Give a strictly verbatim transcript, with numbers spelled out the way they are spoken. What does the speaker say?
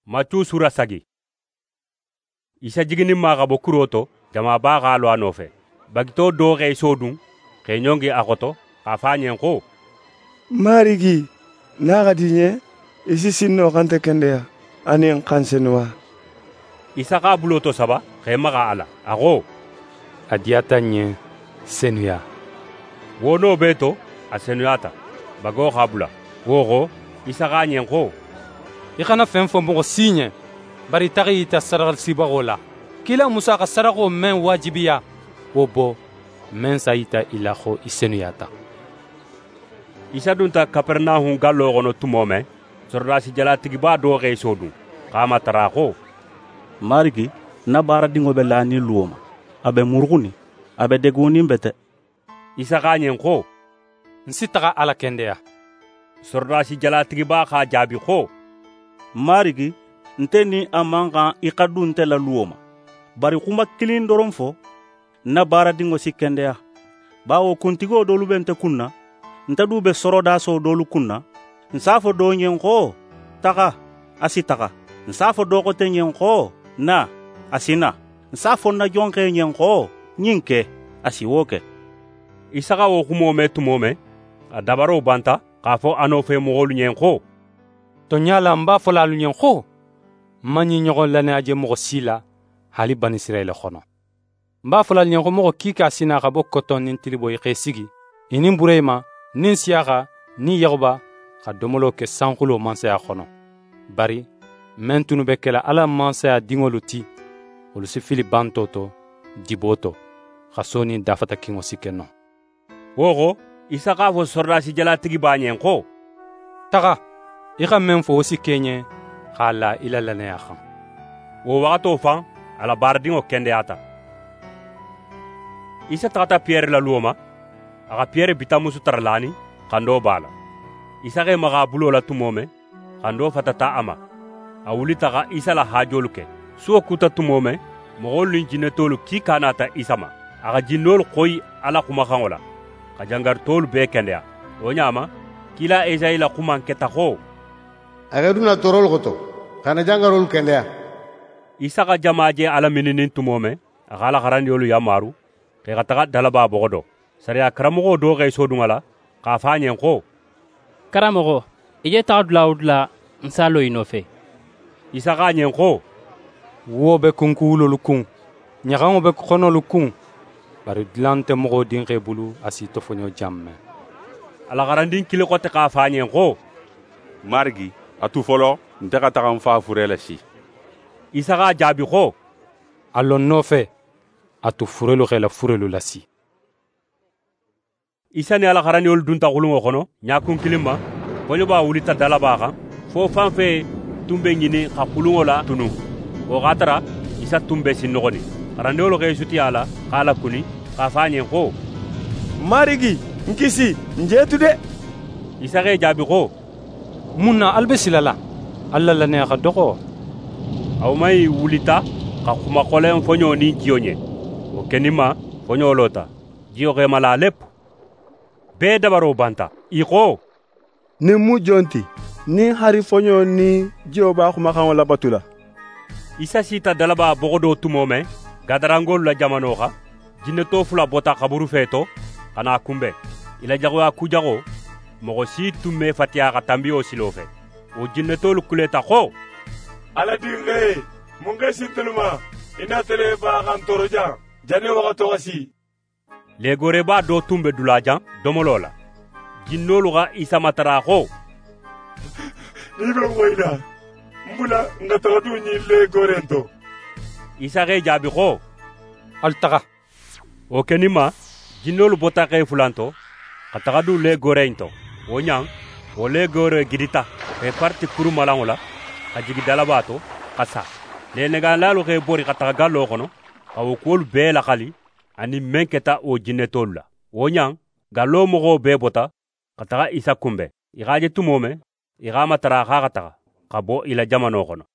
Matu sura sagi. Isa jigini maga bo kuroto jama ba ga lo anofe. Bagito do ge sodun ke nyongi akoto afanyen ko. Marigi naga dinye isi sinno kante kendeya anin kansenwa. Isa ka buloto saba ke maga ala ago adiatanye senuya. Wono beto asenuyata bago khabula. Wogo isa ga nyen ko. Ikana fen fo mo sinye bari tagi ta saragal sibagola kila musa ka sarago men wajibiya wobo men saita ilaho isenuyata. Isa dunta Kapernaum gallo gono tumome sordasi jalatigi ba do ge sodu kama tarako marigi na bara dingo be lani luoma abe murguni abe deguni bete. Isa ga nyen ko nsitaga ala kendeya sordasi jalatigi ba kha jabi ko marigi nteni amanga ikadu ntela luoma bari kuma kilin doron fo na bara dingo sikendeya bawo kuntigo dolu bente kunna ntadu be soroda so dolu kunna nsafo do nyen ko taka asitaka nsafo do ko tenyen ko na asina nsafo na jonke nyen ko nyinke asiwoke. Isaka wo kumo me tumome adabaro banta kafo anofe mogolu nyen ko to nyala mba fola lu nyen ko manyi nyogon lane aje mo sila hali ban Israel khono mba fola nyen ko mo kika sina ka bokkoton nin tiliboy khesigi inin burema nin siaga ni yoba ka domolo ke sankulo mansa khono bari mentunu bekela ala mansa dingoluti olusi fili bantoto diboto khasoni dafata kingo sikeno. Wogo Isaka fo sordasi jalatigi ba nyen ko taga ika men fo osi kenye khala ila lana ya kham wo wagato fan ala bardingo kende ata. Isa tata Pierre la luoma aga Pierre bitamusu tarlani kando bala. Isa ge maga bulo la tumome kando fatata ama awulita ga Isa la hajoluke suo kuta tumome mogolun jinetolu ki kanata isama aga jinnol koy ala kuma khangola ka jangar tol be kende ya onyama kila Ezayi la kuma keta ko agaduna torol goto kana jangarol kendea. Isa ka jamaje ala mininin tumome agala garandiyolu yamaru ke gataga dalaba bogodo sariya karamogo do ge sodungala ka fanyen ko karamogo ije tagdula udla nsalo inofe. Isa ka nyen ko wo be kunkulo lukun nyagango be khono lukun bari dilante mogo dinge bulu asi tofonyo jamme ala garandin kile ko te ka fanyen ko margi atu folo ntaka takam fa furela si. Isa ga jabi ko allon nofe atu furelu khela furelu lasi. Isa ni ala garani ol dunta gulungo kono nyakun kilima konyo ba wulita dalaba ga fo fanfe tumbe ngini ka kulungo la tunu o gatara Isa tumbe sinogoni garani ol ge suti ala kala kuni ka fanyen ko Marigi nkisi njetu de. Isa ge jabi ko munna albesilala alla la ne khadoko aw may wulita ka kuma kolen fonyo ni jionye o kenima fonyo lota jio ge mala lep be dabaro banta iko ni mu jonti ni hari fonyo ni jio ba kuma kan wala batula. Isa sita dalaba bogodo tumome gadarangol la jamano ha jinneto fula bota kaburu feto kana kumbe ila jagwa kujago mogo si tumme fatia ka tambi o silofe o jinnetol kuleta ko ala dinge munga sinteluma ina tele ba kan toroja jane wagato wasi le gore ba do tumbe dulajan domolola jinnolu ga Isa matara ko nibe ngoida mbula ngata du ni le gorento. Isa ge jabi ko altaga o kenima jinnolu bota kay fulanto kataga du le gorento onyang o le gore gidita e parti kuru malangola ajigi dalabato kasa le nega lalu ke bori kataga gallo kono aw kol be la khali ani menketa o jinnetolla onyang gallo mogo be bota kataga Isa kumbe igaje tumome igama tara kha kataga kabo ila jamano kono